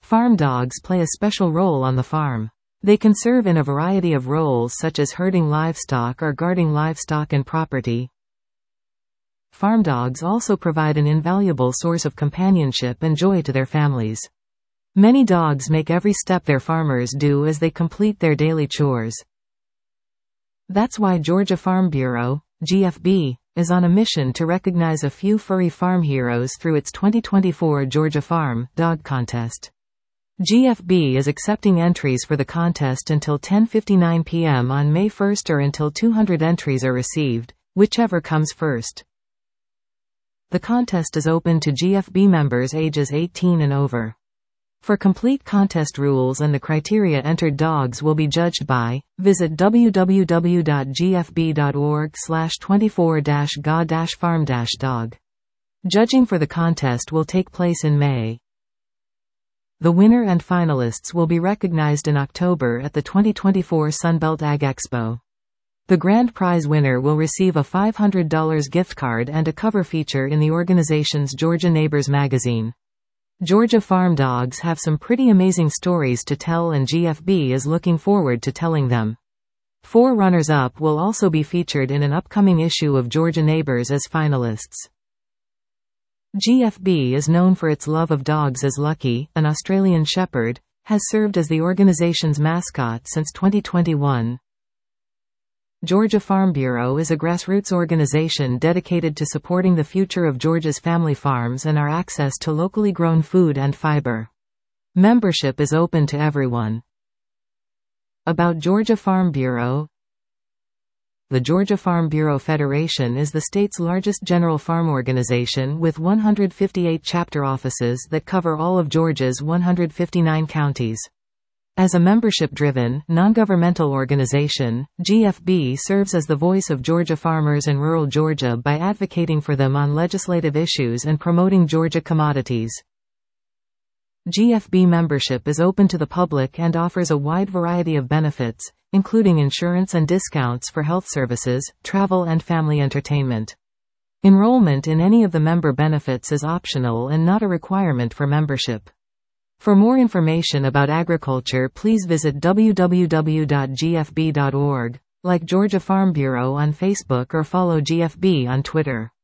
Farm dogs play a special role on the farm. They can serve in a variety of roles such as herding livestock or guarding livestock and property. Farm dogs also provide an invaluable source of companionship and joy to their families. Many dogs make every step their farmers do as they complete their daily chores. That's why Georgia Farm Bureau, GFB, is on a mission to recognize a few furry farm heroes through its 2024 Georgia Farm Dog Contest. GFB is accepting entries for the contest until 10:59 p.m. on May 1 or until 200 entries are received, whichever comes first. The contest is open to GFB members ages 18 and over. For complete contest rules and the criteria, entered dogs will be judged by. Visit www.gfb.org/24-ga-farm-dog. Judging for the contest will take place in May. The winner and finalists will be recognized in October at the 2024 Sunbelt Ag Expo. The grand prize winner will receive a $500 gift card and a cover feature in the organization's Georgia Neighbors magazine. Georgia Farm Dogs have some pretty amazing stories to tell, and GFB is looking forward to telling them. 4 runners-up will also be featured in an upcoming issue of Georgia Neighbors as finalists. GFB is known for its love of dogs, as Lucky, an Australian Shepherd, has served as the organization's mascot since 2021. Georgia Farm Bureau is a grassroots organization dedicated to supporting the future of Georgia's family farms and our access to locally grown food and fiber. Membership is open to everyone. About Georgia Farm Bureau. The Georgia Farm Bureau Federation is the state's largest general farm organization with 158 chapter offices that cover all of Georgia's 159 counties. As a membership-driven, non-governmental organization, GFB serves as the voice of Georgia farmers in rural Georgia by advocating for them on legislative issues and promoting Georgia commodities. GFB membership is open to the public and offers a wide variety of benefits, including insurance and discounts for health services, travel and family entertainment. Enrollment in any of the member benefits is optional and not a requirement for membership. For more information about agriculture, please visit www.gfb.org, like Georgia Farm Bureau on Facebook, or follow GFB on Twitter.